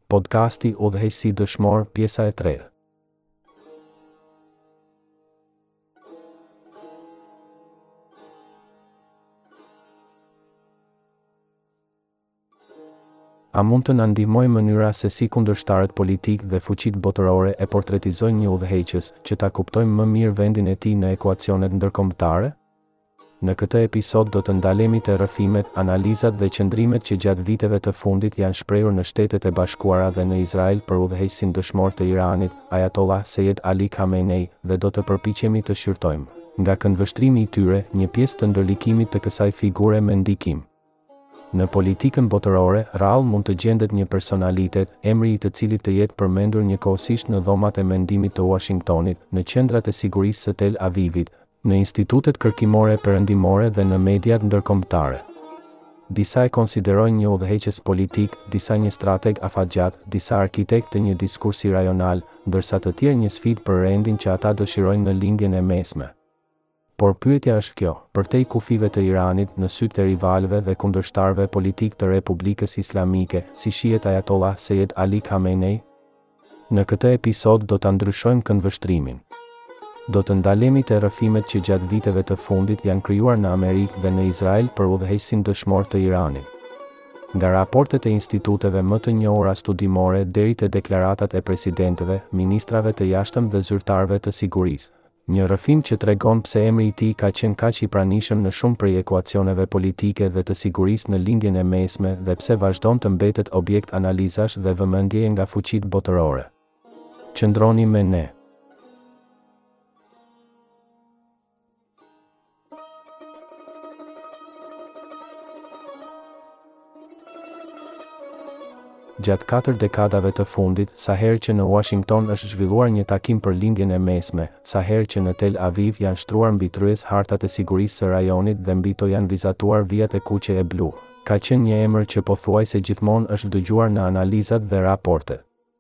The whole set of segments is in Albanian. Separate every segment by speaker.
Speaker 1: Podcasti Udhëheqësi dëshmor, pjesa e 3. A mund të na ndihmojë mënyra se si kundërshtarët politikë dhe fuqitë botërore e portretizojnë një udhëheqës, që ta kuptojmë më mirë vendin e tij në ekuacionet ndërkombëtare? Në këtë episod do të ndalemi te rrëfimet, analizat dhe qëndrimet që gjatë viteve të fundit janë shprehur në Shtetet e Bashkuara dhe në Izrael për udhëheqësin dëshmor të Iranit, Ayatollah Seyed Ali Khamenei, dhe do të përpiqemi të shqyrtojmë, nga këndvështrimi i tyre, një pjesë të ndërlikimit të kësaj figure me ndikim. Në politikën botërore, rrallë mund të gjendet një personalitet, emri i të cilit të jetë përmendur njëkohësisht në dhomat e mendimit të Washingtonit, në qendrat e sigurisë së Tel Avivit, në institutet kërkimore perëndimore dhe në mediat ndërkombëtare. Disa e konsiderojnë një udhëheqës politik, disa një strateg afatgjat, disa arkitekt të një diskursi rajonal, ndërsa të tjerë një sfidë për rendin që ata dëshirojnë në lindjen e mesme. Por pyetja është kjo, përtej kufive të Iranit, në sytë të rivalëve dhe kundërshtarëve politik të Republikës Islamike, si shihet Ayatollah Seyed Ali Khamenei? Në këtë episod do ta ndryshojmë këndvështrimin. Do të ndalemi te rrëfimet që gjatë viteve të fundit janë krijuar në Amerikë dhe në Izrael për udhëheqësin dëshmor të Iranit. Nga raportet e instituteve më të njohura studimore deri te deklaratat e presidentëve, ministrave të jashtëm dhe zyrtarëve të sigurisë. Një rrëfim që tregon pse emri i tij ka qenë kaq i pranishëm në shumë prej ekuacioneve politike dhe të sigurisë në lindjen e mesme dhe pse vazhdon të mbetet objekt analizash dhe vëmendjeje nga fuqitë botërore. Qëndroni me ne. Gjatë 4 dekadave të fundit, sa herë që në Washington është zhvilluar një takim për lindjen e mesme, sa herë që në Tel Aviv janë shtruar mbi tryez hartat e sigurisë së rajonit dhe mbi to janë vizatuar vijat e kuqe e blu, ka qenë një emër që pothuajse gjithmonë është dëgjuar në analizat dhe raportet.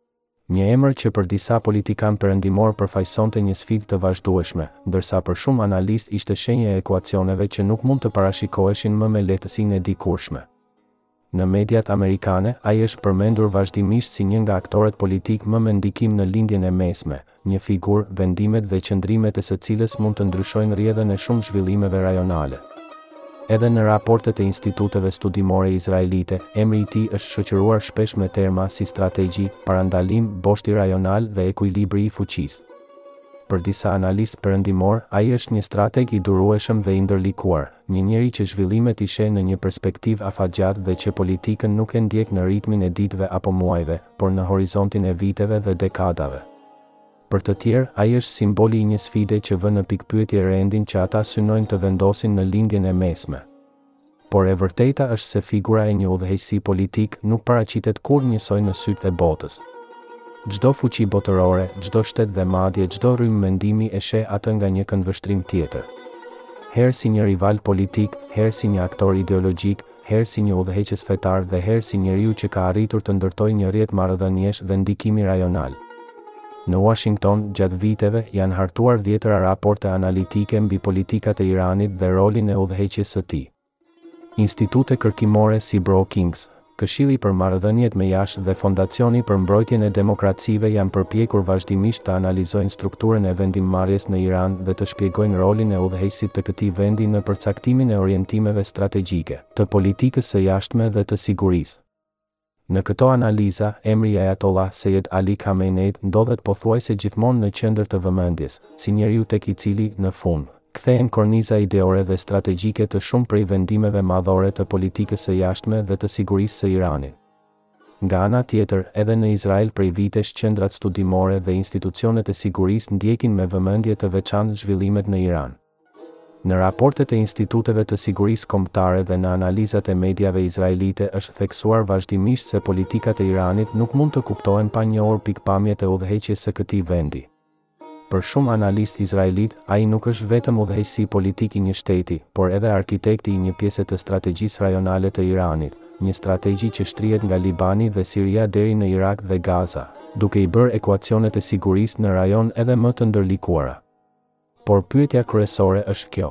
Speaker 1: Një emër që për disa politikanë perëndimor përfaqësonte një sfidë të vazhdueshme, ndërsa për shumë analistë ishte shenjë e ekuacioneve që nuk mund të parashikoheshin më me lehtësinë e dikurshme. Në mediat amerikane, ai është përmendur vazhdimisht si një nga aktorët politik më me ndikim në lindjen e mesme, një figurë, vendimet dhe qëndrimet e së cilës mund të ndryshojnë rrjedhën e shumë zhvillimeve rajonale. Edhe në raportet e instituteve studimore izraelite, emri i tij është shoqëruar shpesh me terma si strategji, parandalim, boshti rajonal dhe ekuilibri i fuqisë. Për disa analistë perëndimor, ai është një strateg i durueshëm dhe i ndërlikuar, një njeri që zhvillimet i sheh në një perspektivë afatgjat dhe që politikën nuk e ndjek në ritmin e ditëve apo muajve, por në horizontin e viteve dhe dekadave. Për të tjerë, ai është simboli i një sfide që vë në pikpyetje rendin që ata synojnë të vendosin në lindjen e mesme. Por e vërteta është se figura e një udhëheqësi politik nuk paraqitet kurrë njësoj në sytë e botës. Çdo fuqi botërore, çdo shtet dhe madje çdo rrymë mendimi e sheh atë nga një këndvështrim tjetër. Herë si një rival politik, herë si një aktor ideologjik, herë si një udhëheqës fetar dhe herë si njeriu që ka arritur të ndërtojë një rrjet marrëdhëniesh dhe ndikimi rajonal. Në Washington, gjatë viteve, janë hartuar dhjetëra raporte analitike mbi politikat e Iranit dhe rolin e udhëheqjes së tij. Institute kërkimore si Brookings, Këshilli për marrëdhëniet me jashtë dhe Fondacioni për mbrojtjen e demokracive janë përpjekur vazhdimisht të analizojnë strukturën e vendimmarrjes në Iran dhe të shpjegojnë rolin e udhëheqësit të këtij vendi në përcaktimin e orientimeve strategjike, të politikës së jashtme dhe të sigurisë. Në këto analiza, emri i Ayatollah Seyed Ali Khamenei ndodhet pothuajse gjithmonë në qendër të vëmendjes, si njeriu tek i cili, në fund, kthehen korniza ideore dhe strategjike të shumë prej vendimeve madhore të politikës së jashtme dhe të sigurisë së Iranit. Nga ana tjetër, edhe në Izrael prej vitesh qendrat studimore dhe institucionet e sigurisë ndjekin me vëmendje të veçantë zhvillimet në Iran. Në raportet e instituteve të sigurisë kombëtare dhe në analizat e mediave izraelite është theksuar vazhdimisht se politikat e Iranit nuk mund të kuptohen pa njohur pikpamjet e udhëheqjes së këtij vendi. Për shumë analistë izraelit, ai nuk është vetëm udhëheqësi politik i një shteti, por edhe arkitekti i një pjese të strategjisë rajonale të Iranit, një strategji që shtrihet nga Libani dhe Siria deri në Irak dhe Gaza, duke i bërë ekuacionet e sigurisë në rajon edhe më të ndërlikuara. Por pyetja kryesore është kjo: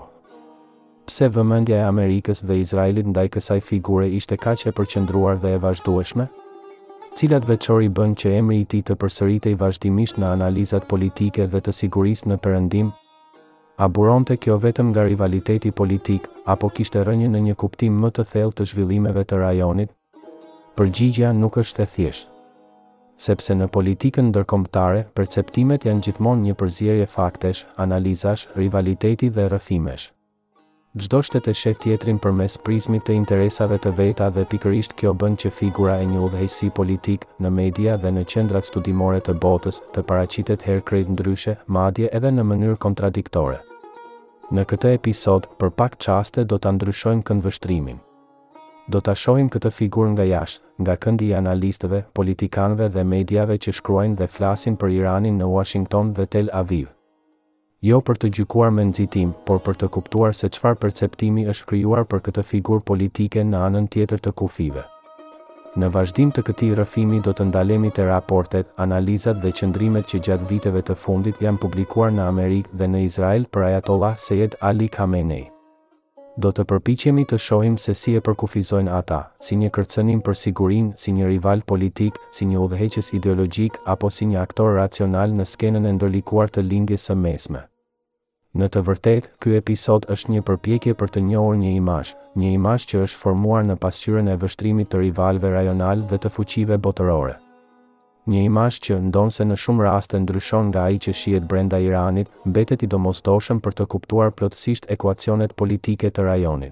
Speaker 1: pse vëmendja e Amerikës dhe Izraelit ndaj kësaj figure ishte kaq e përqendruar dhe e vazhdueshme? cilat veçori bën që emri i tij të përsëritej vazhdimisht në analizat politike dhe të sigurisë në Perëndim? A buronte kjo vetëm nga rivaliteti politik, apo kishte rënje në një kuptim më të thellë të zhvillimeve të rajonit? Përgjigjja nuk është e thjeshtë. Sepse në politikën ndërkombëtare, perceptimet janë gjithmonë një përzierje faktesh, analizash, rivaliteti dhe rrëfimesh. Çdo shtet e sheh tjetrin përmes prizmit të interesave të veta dhe pikërisht kjo bën që figura e një udhëheqësi politik, në media dhe në qendrat studimore të botës, të paraqitet herë krejt ndryshe, madje edhe në mënyrë kontradiktore. Në këtë episod, për pak çaste do ta ndryshojmë këndvështrimin. Do ta shohim këtë figurë nga jashtë, nga këndi i analistëve, politikanëve dhe mediave që shkruajnë dhe flasin për Iranin në Washington dhe Tel Aviv. Jo për të gjykuar me nxitim, por për të kuptuar se çfarë perceptimi është krijuar për këtë figurë politike në anën tjetër të kufive. Në vazhdim të këtij rrëfimi do të ndalemi te raportet, analizat dhe qëndrimet që gjatë viteve të fundit janë publikuar në Amerikë dhe në Izrael për Ayatollah Seyed Ali Khamenei. Do të përpiqemi të shohim se si e përkufizojnë ata, si një kërcënim për sigurinë, si një rival politik, si një udhëheqës ideologjik apo si një aktor racional në skenën e ndërlikuar të lindjes së mesme. Në të vërtetë, ky episod është një përpjekje për të njohur një imazh që është formuar në pasqyrën e vështrimit të rivalëve rajonal dhe të fuqive botërore. Një imazh që, ndonse në shumë raste ndryshon nga ai që shihet brenda Iranit, mbetet i domosdoshëm për të kuptuar plotësisht ekuacionet politike të rajonit.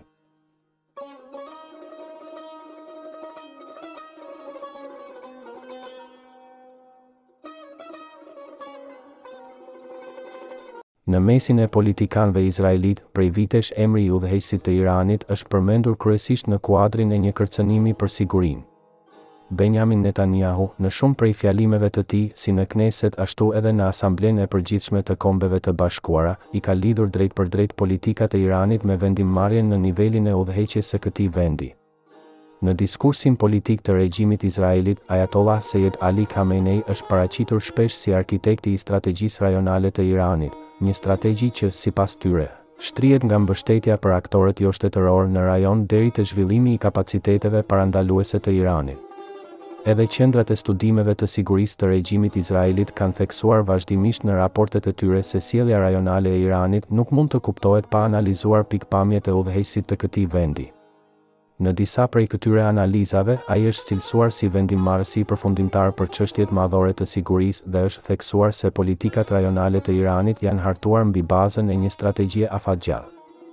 Speaker 1: Në mesin e politikanëve izraelit, prej vitesh emri i udhëheqësit të Iranit është përmendur kryesisht në kuadrin e një kërcënimi për sigurinë. Benjamin Netanyahu, në shumë prej fjalimeve të tij, si në Kneset ashtu edhe në Asamblenë e Përgjithshme të Kombeve të Bashkuara, i ka lidhur drejt për drejt politikat e Iranit me vendimmarrjen në nivelin e udhëheqjes së këtij vendi. Në diskursin politik të regjimit Izraelit, Ayatollah Seyed Ali Khamenei është paraqitur shpesh si arkitekti i strategjisë rajonale të Iranit, një strategji që, sipas tyre, shtrihet nga mbështetja për aktorët jo shtetëror në rajon deri te zhvillimi i kapaciteteve parandaluese të Iranit. Edhe qendrat e studimeve të sigurisë të regjimit Izraelit kanë theksuar vazhdimisht në raportet e tyre se sjellja rajonale e Iranit nuk mund të kuptohet pa analizuar pikpamjet e udhëheqësit të këtij vendi. Në disa prej këtyre analizave, ai është cilësuar si vendimmarrësi përfundimtar për çështjet madhore të sigurisë dhe është theksuar se politikat rajonale të Iranit janë hartuar mbi bazën e një strategjie afatgjallë.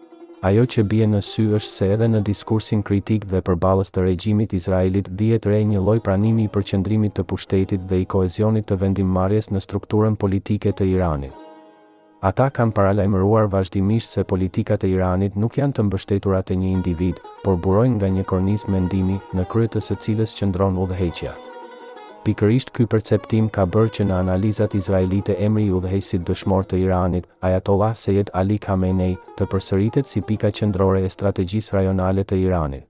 Speaker 1: Ajo që bie në sy është se edhe në diskursin kritik dhe përballës të regjimit Izraelit vihet re një lloj pranimi i përqendrimit të pushtetit dhe i kohezionit të vendimmarrjes në strukturën politike të Iranit. Ata kanë paralajmëruar vazhdimisht se politikat e Iranit nuk janë të mbështetura te një individ, por burojnë nga një kornizë mendimi, në krye të së cilës qëndron udhëheqja. Pikërisht ky perceptim ka bërë që në analizat izraelite emri i udhëheqësit dëshmor të Iranit, Ayatollah Seyed Ali Khamenei, të përsëritet si pika qendrore e strategjisë rajonale të Iranit.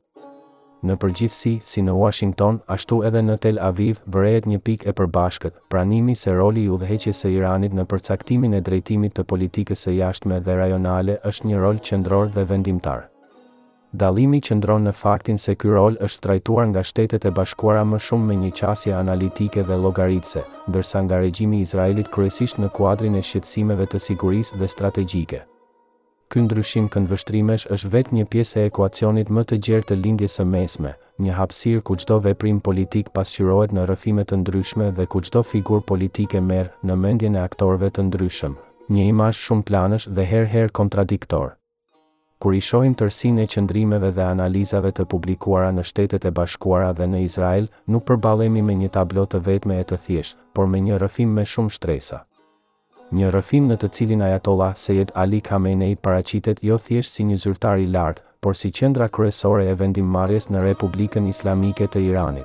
Speaker 1: Në përgjithësi, si në Washington, ashtu edhe në Tel Aviv, vërehet një pikë e përbashkët, pranimi se roli i udhëheqjes së Iranit në përcaktimin e drejtimit të politikës së jashtme dhe rajonale është një rol qendror dhe vendimtar. Dallimi qëndron në faktin se ky rol është trajtuar nga Shtetet e Bashkuara më shumë me një qasje analitike dhe llogaritëse, ndërsa nga regjimi i Izraelit kryesisht në kuadrin e shqetësimeve të sigurisë dhe strategjike. Ky ndryshim këndvështrimesh është vetëm një pjesë e ekuacionit më të gjerë të lindjes së mesme, një hapësirë ku çdo veprim politik pasqyrohet në rrëfime të ndryshme dhe ku çdo figurë politike merr, në mendjen e aktorëve të ndryshëm, një imazh shumë planësh dhe herë kontradiktor. Kur i shohim tërësinë e qëndrimeve dhe analizave të publikuara në Shtetet e Bashkuara dhe në Izrael, nuk përballemi me një tablo të vetme e të thjeshtë, por me një rrëfim me shumë shtresa. Një rrëfim në të cilin Ayatollah Seyed Ali Khamenei paraqitet jo thjesht si një zyrtar i lartë, por si qendra kryesore e vendimmarrjes në Republikën Islamike të Iranit.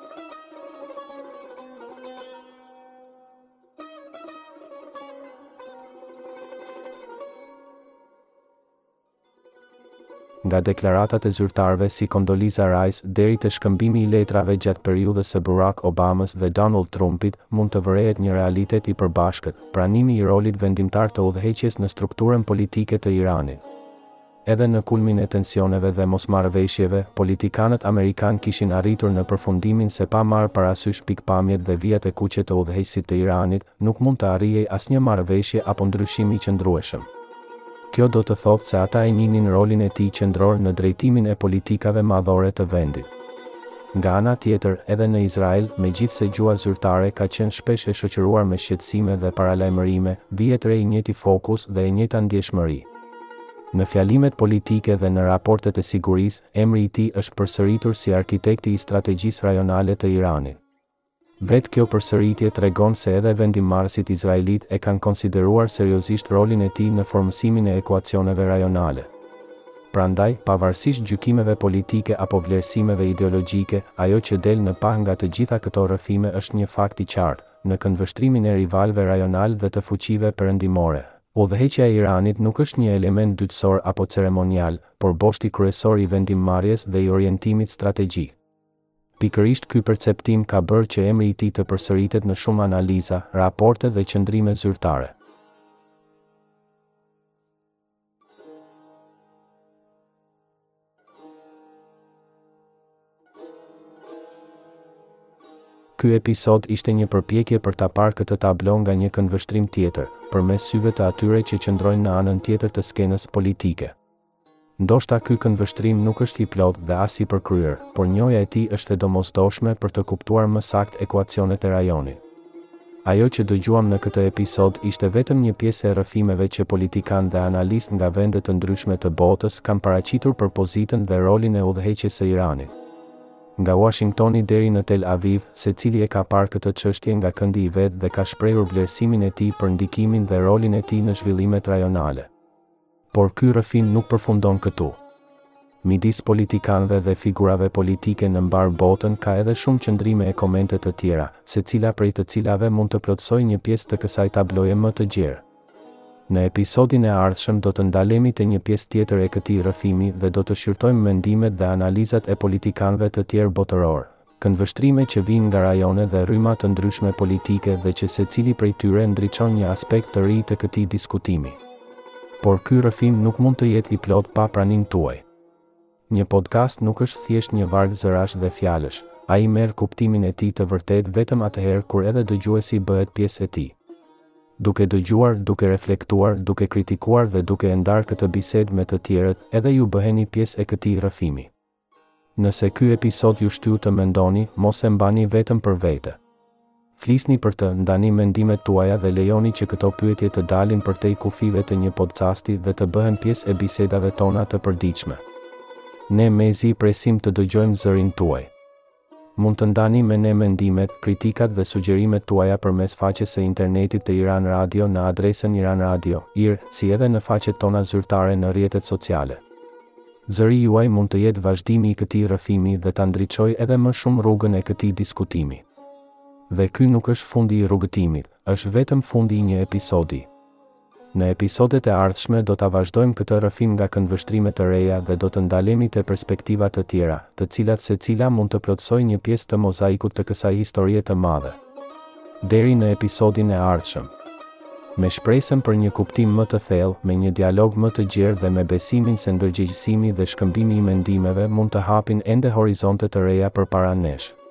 Speaker 1: Nga deklaratat e zyrtarëve si Condoleezza Rice deri te shkëmbimi i letrave gjatë periudhës së Barack Obamas dhe Donald Trumpit, mund të vërehet një realitet i përbashkët, pranimi i rolit vendimtar të udhëheqjes në strukturën politike të Iranit. edhe në kulmin e tensioneve dhe mosmarrëveshjeve, politikanët amerikan kishin arritur në përfundimin se pa marrë parasysh pikpamjet dhe vijat e kuqe të udhëheqësit të Iranit, nuk mund të arrijej asnjë marrëveshje apo ndryshim i qëndrueshëm. Kjo do të thotë se ata e njihnin rolin e tij qendror në drejtimin e politikave madhore të vendit. Nga ana tjetër, edhe në Izrael, megjithse gjua zyrtare ka qenë shpesh e shoqëruar me shqetësime dhe paralajmërime, vihet re i njëjti fokus dhe e njëjta ndjeshmëri. Në fjalimet politike dhe në raportet e sigurisë, emri i tij është përsëritur si arkitekti i strategjisë rajonale të Iranit. Vetë kjo përsëritje tregon se edhe vendimmarrësit izraelit e kanë konsideruar seriozisht rolin e tij në formësimin e ekuacioneve rajonale. Prandaj, pavarësisht gjykimeve politike apo vlerësimeve ideologjike, ajo që del në pa nga të gjitha këto rrëfime është një fakt i qartë, në këndvështrimin e rivalëve rajonal dhe të fuqive perëndimore. Udhëheqja e Iranit nuk është një element dytësor apo ceremonial, por boshti kryesor i vendimmarrjes dhe i orientimit strategjik. Pikërisht ky perceptim ka bërë që emri i tij të përsëritet në shumë analiza, raporte dhe qëndrime zyrtare. Ky episod ishte një përpjekje për ta parë këtë tablo nga një këndvështrim tjetër, përmes syve të atyre që qëndrojnë në anën tjetër të skenës politike. Ndoshta ky këndvështrim nuk është i plotë dhe as i përkryer, por njohja e tij është e domosdoshme për të kuptuar më saktë ekuacionet e rajonit. Ajo që dëgjuam në këtë episod ishte vetëm një pjesë e rrëfimeve që politikanë dhe analistë nga vende të ndryshme të botës kanë paraqitur për pozitën dhe rolin e udhëheqjes së Iranit. Nga Washingtoni deri në Tel Aviv, secili e ka parë këtë çështje nga këndi i vet dhe ka shprehur vlerësimin e tij për ndikimin dhe rolin e tij në zhvillimet rajonale. Por ky rrëfim nuk përfundon këtu. Midis politikanëve dhe figurave politike në mbar botën ka edhe shumë qëndrime e komente të tjera, secila prej të cilave mund të plotësojë një pjesë të kësaj tabloje më të gjerë. Në episodin e ardhshëm do të ndalemi te një pjesë tjetër e këtij rrëfimi dhe do të shqyrtojmë mendimet dhe analizat e politikanëve të tjerë botëror, këndvështrime që vijnë nga rajone dhe rryma të ndryshme politike dhe që secili prej tyre ndriçon një aspekt të ri të këtij diskutimi. Por ky rrëfim nuk mund të jetë i plot pa praninë tuaj. Një podcast nuk është thjesht një varg zërash dhe fjalësh, ai merr kuptimin e tij të vërtet vetëm atëherë kur edhe dëgjuesi bëhet pjesë e tij. Duke dëgjuar, duke reflektuar, duke kritikuar dhe duke ndarë këtë bisedë me të tjerët, edhe ju bëheni pjesë e këtij rrëfimi. Nëse ky episod ju shtyu të mendoni, mos e mbani vetëm për vete. Flisni për të, ndani mendimet tuaja dhe lejoni që këto pyetje të dalin përtej kufive të një podcasti dhe të bëhen pjesë e bisedave tona të përditshme. Ne mezi presim të dëgjojmë zërin tuaj. Mund të ndani me ne mendimet, kritikat dhe sugjerimet tuaja përmes faqes së internetit të Iran Radio në adresën iranradio.ir, si edhe në faqet tona zyrtare në rrjetet sociale. Zëri juaj mund të jetë vazhdimi i këtij rrëfimi dhe ta ndriçojë edhe më shumë rrugën e këtij diskutimi. Dhe ky nuk është fundi i rrugëtimit, është vetëm fundi i një episodi. Në episodet e ardhshme do ta vazhdojmë këtë rrëfim nga këndvështrime të reja dhe do të ndalemi te perspektiva të tjera, të cilat secila mund të plotësojë një pjesë të mozaikut të kësaj historie të madhe. Deri në episodin e ardhshëm. Me shpresën për një kuptim më të thellë, me një dialog më të gjerë dhe me besimin se ndërgjegjësimi dhe shkëmbimi i mendimeve mund të hapin ende horizonte të reja përpara nesh.